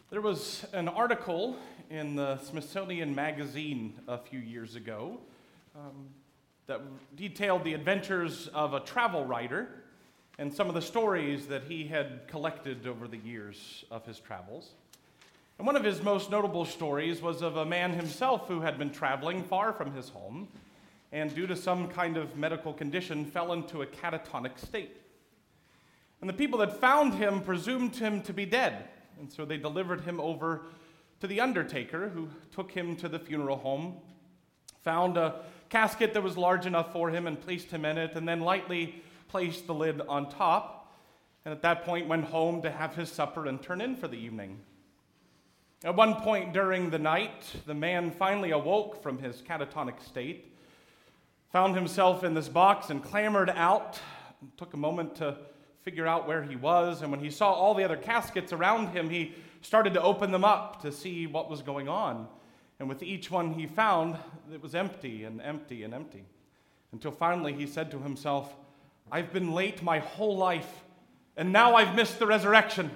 There was an article in the Smithsonian Magazine a few years ago that detailed the adventures of a travel writer and some of the stories that he had collected over the years of his travels. And one of his most notable stories was of a man himself who had been traveling far from his home and due to some kind of medical condition fell into a catatonic state. And the people that found him presumed him to be dead. And so they delivered him over to the undertaker, who took him to the funeral home, found a casket that was large enough for him and placed him in it, and then lightly placed the lid on top, and at that point went home to have his supper and turn in for the evening. At one point during the night, the man finally awoke from his catatonic state, found himself in this box and clambered out, and took a moment to figure out where he was, and when he saw all the other caskets around him, he started to open them up to see what was going on. And with each one he found, it was empty and empty and empty. Until finally he said to himself, "I've been late my whole life, and now I've missed the resurrection."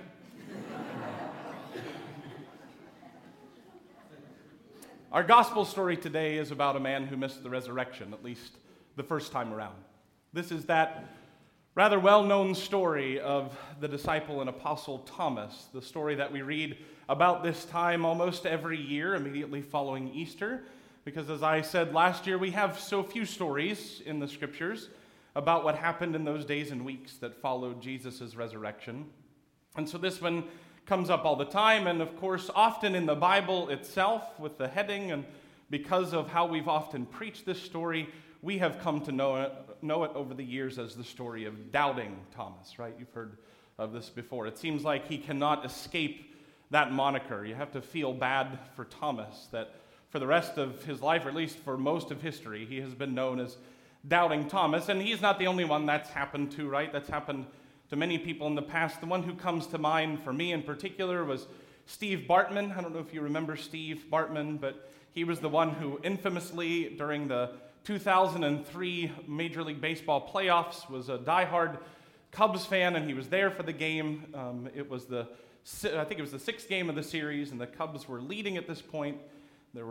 Our gospel story today is about a man who missed the resurrection, at least the first time around. This is that rather well-known story of the disciple and apostle Thomas, the story that we read about this time almost every year immediately following Easter, because as I said last year, we have so few stories in the scriptures about what happened in those days and weeks that followed Jesus' resurrection. And so this one comes up all the time, and of course often in the Bible itself with the heading, and because of how we've often preached this story, we have come to know it over the years as the story of Doubting Thomas, right? You've heard of this before. It seems like he cannot escape that moniker. You have to feel bad for Thomas, that for the rest of his life, or at least for most of history, he has been known as Doubting Thomas. And he's not the only one that's happened to, right? That's happened to many people in the past. The one who comes to mind for me in particular was Steve Bartman. I don't know if you remember Steve Bartman, but he was the one who infamously, during the 2003 Major League Baseball playoffs, was a diehard Cubs fan, and he was there for the game. I think it was the sixth game of the series, and the Cubs were leading at this point. There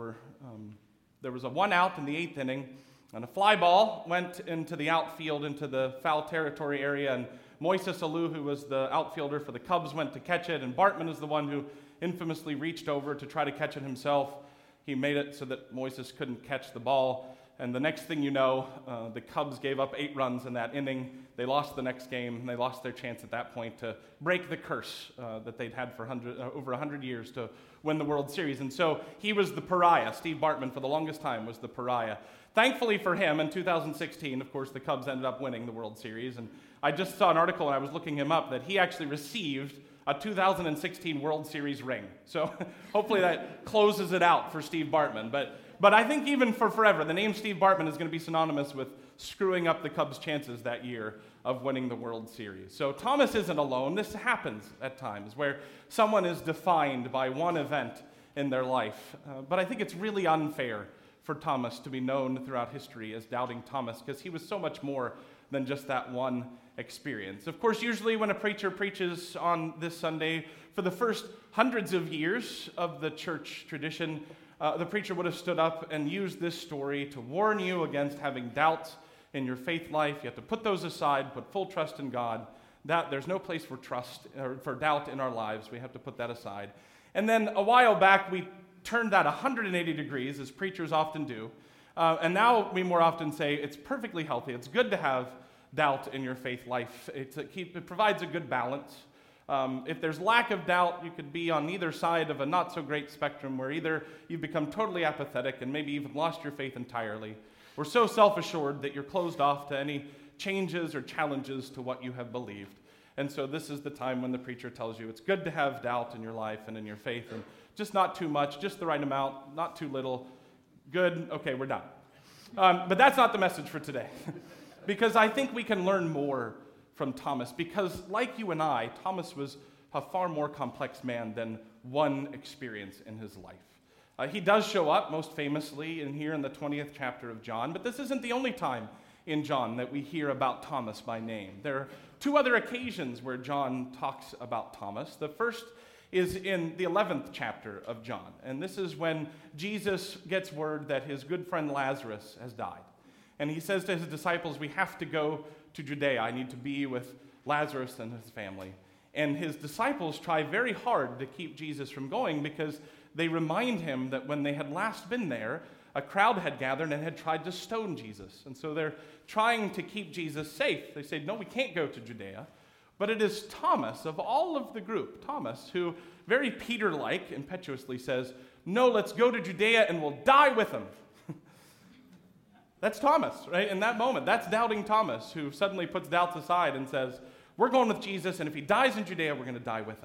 was a one out in the eighth inning, and a fly ball went into the outfield, into the foul territory area, and Moises Alou, who was the outfielder for the Cubs, went to catch it, and Bartman is the one who infamously reached over to try to catch it himself. He made it so that Moises couldn't catch the ball. And the next thing you know, the Cubs gave up 8 runs in that inning. They lost the next game, and they lost their chance at that point to break the curse that they'd had for over 100 years to win the World Series. And so he was the pariah. Steve Bartman, for the longest time, was the pariah. Thankfully for him, in 2016, of course, the Cubs ended up winning the World Series. And I just saw an article, and I was looking him up, that he actually received a 2016 World Series ring. So hopefully that closes it out for Steve Bartman. But I think even for forever, the name Steve Bartman is going to be synonymous with screwing up the Cubs' chances that year of winning the World Series. So Thomas isn't alone. This happens at times where someone is defined by one event in their life. But I think it's really unfair for Thomas to be known throughout history as Doubting Thomas, because he was so much more than just that one experience. Of course, usually when a preacher preaches on this Sunday, for the first hundreds of years of the church tradition, the preacher would have stood up and used this story to warn you against having doubts in your faith life. You have to put those aside, put full trust in God. That there's no place for trust or for doubt in our lives. We have to put that aside. And then a while back, we turned that 180 degrees, as preachers often do. And now we more often say it's perfectly healthy. It's good to have doubt in your faith life. It provides a good balance. If there's lack of doubt, you could be on either side of a not-so-great spectrum where either you've become totally apathetic and maybe even lost your faith entirely, or so self-assured that you're closed off to any changes or challenges to what you have believed. And so this is the time when the preacher tells you it's good to have doubt in your life and in your faith, and just not too much, just the right amount, not too little. Good, okay, we're done. But that's not the message for today. Because I think we can learn more from Thomas, because like you and I, Thomas was a far more complex man than one experience in his life. He does show up most famously in here in the 20th chapter of John, but this isn't the only time in John that we hear about Thomas by name. There are 2 other occasions where John talks about Thomas. The first is in the 11th chapter of John. And this is when Jesus gets word that his good friend Lazarus has died. And he says to his disciples, we have to go to Judea. I need to be with Lazarus and his family. And his disciples try very hard to keep Jesus from going because they remind him that when they had last been there, a crowd had gathered and had tried to stone Jesus. And so they're trying to keep Jesus safe. They say, no, we can't go to Judea. But it is Thomas, of all of the group, Thomas, who very Peter-like impetuously says, no, let's go to Judea and we'll die with him. That's Thomas, right? In that moment, that's doubting Thomas, who suddenly puts doubts aside and says, we're going with Jesus, and if he dies in Judea, we're going to die with him.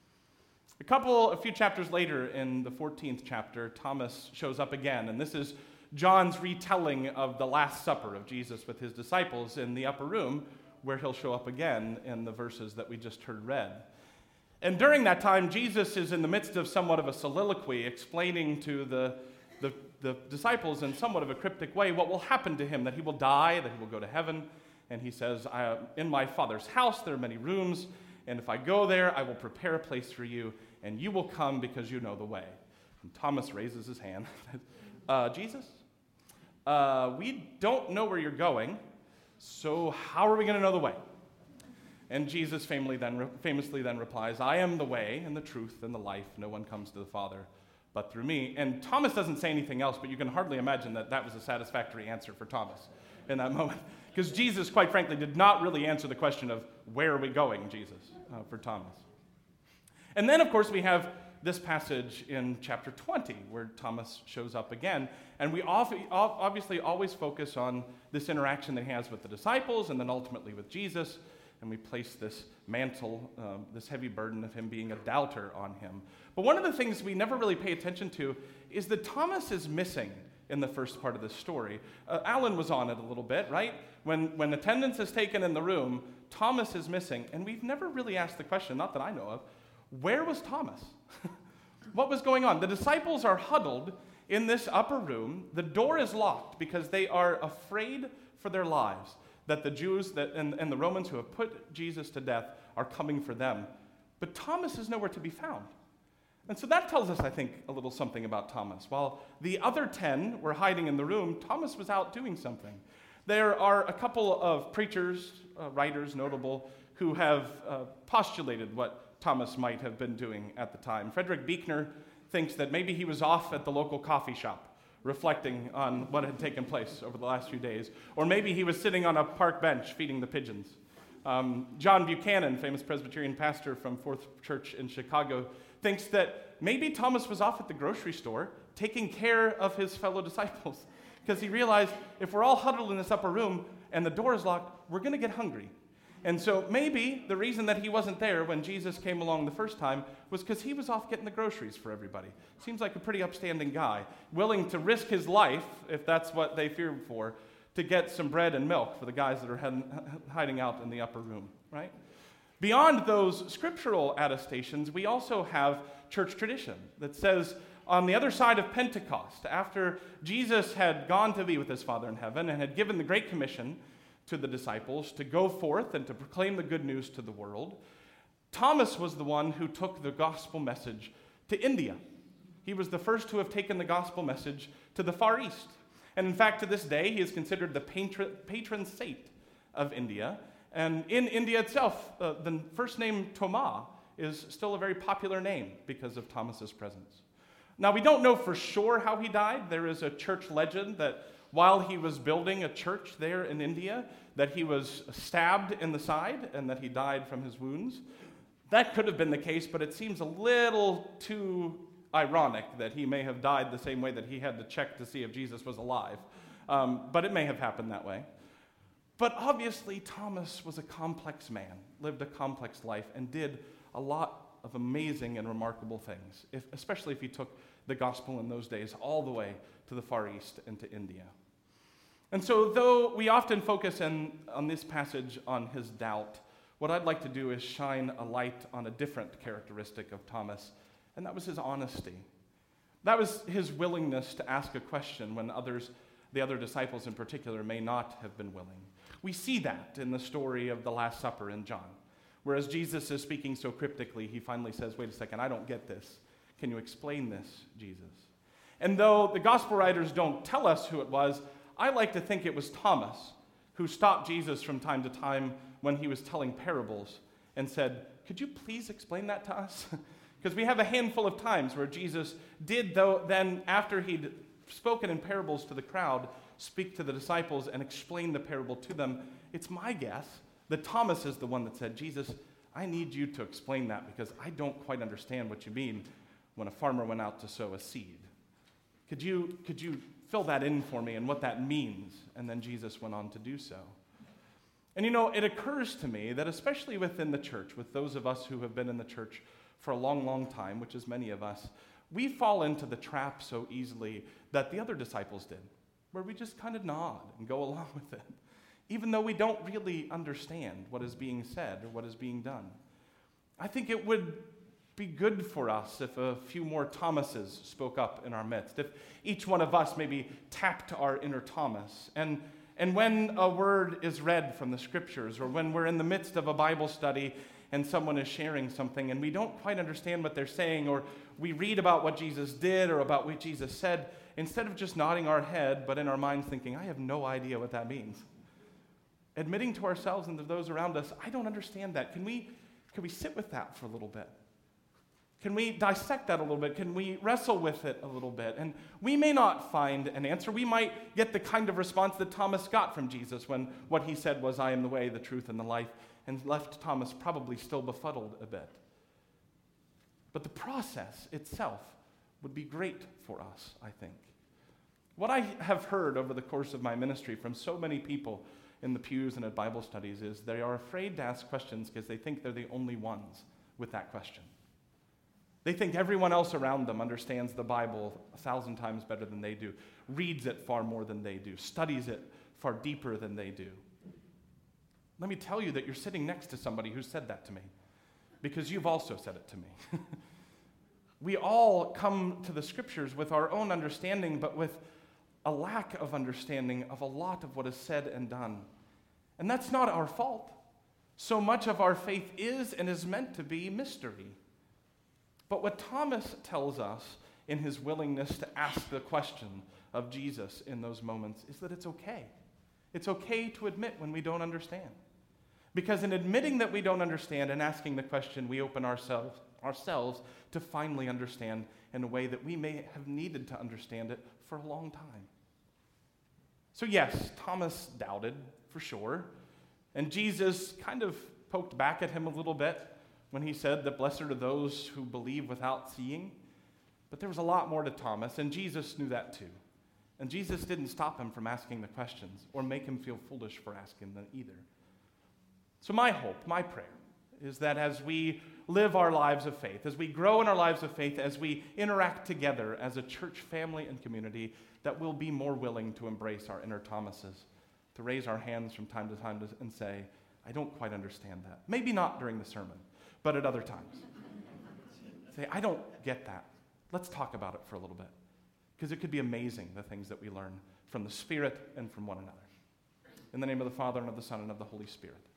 A few chapters later, in the 14th chapter, Thomas shows up again, and this is John's retelling of the Last Supper of Jesus with his disciples in the upper room, where he'll show up again in the verses that we just heard read. And during that time, Jesus is in the midst of somewhat of a soliloquy, explaining to the disciples in somewhat of a cryptic way what will happen to him, that he will die, that he will go to heaven. And he says, in my Father's house there are many rooms, and if I go there, I will prepare a place for you, and you will come because you know the way. And Thomas raises his hand. Jesus, we don't know where you're going, so how are we going to know the way? And Jesus famously then replies, I am the way and the truth and the life. No one comes to the Father but through me. And Thomas doesn't say anything else, but you can hardly imagine that that was a satisfactory answer for Thomas in that moment. Because Jesus, quite frankly, did not really answer the question of where are we going, Jesus, for Thomas. And then, of course, we have this passage in chapter 20 where Thomas shows up again. And we obviously always focus on this interaction that he has with the disciples and then ultimately with Jesus. And we place this mantle, this heavy burden of him being a doubter on him. But one of the things we never really pay attention to is that Thomas is missing in the first part of this story. Alan was on it a little bit, right? When attendance is taken in the room, Thomas is missing. And we've never really asked the question, not that I know of, where was Thomas? What was going on? The disciples are huddled in this upper room. The door is locked because they are afraid for their lives that the Jews and the Romans who have put Jesus to death are coming for them. But Thomas is nowhere to be found. And so that tells us, I think, a little something about Thomas. While the other 10 were hiding in the room, Thomas was out doing something. There are a couple of preachers, writers, notable, who have postulated what Thomas might have been doing at the time. Frederick Buechner thinks that maybe he was off at the local coffee shop, reflecting on what had taken place over the last few days. Or maybe he was sitting on a park bench feeding the pigeons. John Buchanan, famous Presbyterian pastor from Fourth Church in Chicago, thinks that maybe Thomas was off at the grocery store taking care of his fellow disciples because he realized if we're all huddled in this upper room and the door is locked, we're going to get hungry. And so maybe the reason that he wasn't there when Jesus came along the first time was because he was off getting the groceries for everybody. Seems like a pretty upstanding guy, willing to risk his life, if that's what they feared for, to get some bread and milk for the guys that are hiding out in the upper room, right? Beyond those scriptural attestations, we also have church tradition that says on the other side of Pentecost, after Jesus had gone to be with his Father in heaven and had given the Great Commission to the disciples to go forth and to proclaim the good news to the world, Thomas was the one who took the gospel message to India. He was the first to have taken the gospel message to the Far East. And in fact, to this day, he is considered the patron saint of India. And in India itself, the first name Thoma is still a very popular name because of Thomas's presence. Now, we don't know for sure how he died. There is a church legend that while he was building a church there in India, that he was stabbed in the side and that he died from his wounds. That could have been the case, but it seems a little too ironic that he may have died the same way that he had to check to see if Jesus was alive. But it may have happened that way. But obviously, Thomas was a complex man, lived a complex life, and did a lot of amazing and remarkable things, especially if he took the gospel in those days all the way to the Far East and to India. And so, though we often focus on this passage on his doubt, what I'd like to do is shine a light on a different characteristic of Thomas, and that was his honesty. That was his willingness to ask a question when the other disciples in particular, may not have been willing. We see that in the story of the Last Supper in John, Whereas Jesus is speaking so cryptically, he finally says, wait a second, I don't get this. Can you explain this, Jesus? And though the gospel writers don't tell us who it was, I like to think it was Thomas who stopped Jesus from time to time when he was telling parables and said, could you please explain that to us? Because we have a handful of times where Jesus did, though, then after he'd spoken in parables to the crowd, speak to the disciples and explain the parable to them. It's my guess that Thomas is the one that said, Jesus, I need you to explain that because I don't quite understand what you mean when a farmer went out to sow a seed. Could you fill that in for me and what that means? And then Jesus went on to do so. And it occurs to me that especially within the church, with those of us who have been in the church for a long, long time, which is many of us, we fall into the trap so easily that the other disciples did, where we just kind of nod and go along with it, even though we don't really understand what is being said or what is being done. I think it would be good for us if a few more Thomases spoke up in our midst, if each one of us maybe tapped our inner Thomas. And when a word is read from the scriptures, or when we're in the midst of a Bible study and someone is sharing something and we don't quite understand what they're saying, or we read about what Jesus did or about what Jesus said, instead of just nodding our head, but in our minds thinking, I have no idea what that means. Admitting to ourselves and to those around us, I don't understand that. Can we sit with that for a little bit? Can we dissect that a little bit? Can we wrestle with it a little bit? And we may not find an answer. We might get the kind of response that Thomas got from Jesus when what he said was, I am the way, the truth, and the life, and left Thomas probably still befuddled a bit. But the process itself would be great for us, I think. What I have heard over the course of my ministry from so many people in the pews and at Bible studies is they are afraid to ask questions because they think they're the only ones with that question. They think everyone else around them understands the Bible 1,000 times better than they do, reads it far more than they do, studies it far deeper than they do. Let me tell you that you're sitting next to somebody who said that to me, because you've also said it to me. We all come to the scriptures with our own understanding, but with a lack of understanding of a lot of what is said and done. And that's not our fault. So much of our faith is and is meant to be mystery. But what Thomas tells us in his willingness to ask the question of Jesus in those moments is that it's okay. It's okay to admit when we don't understand. Because in admitting that we don't understand and asking the question, we open ourselves to finally understand in a way that we may have needed to understand it for a long time. So yes, Thomas doubted, for sure. And Jesus kind of poked back at him a little bit when he said that blessed are those who believe without seeing. But there was a lot more to Thomas, and Jesus knew that too. And Jesus didn't stop him from asking the questions or make him feel foolish for asking them either. So my hope, my prayer, is that as we live our lives of faith, as we grow in our lives of faith, as we interact together as a church family and community, that we'll be more willing to embrace our inner Thomases, to raise our hands from time to time and say, I don't quite understand that. Maybe not during the sermon, but at other times. Say, I don't get that. Let's talk about it for a little bit. Because it could be amazing, the things that we learn from the Spirit and from one another. In the name of the Father, and of the Son, and of the Holy Spirit.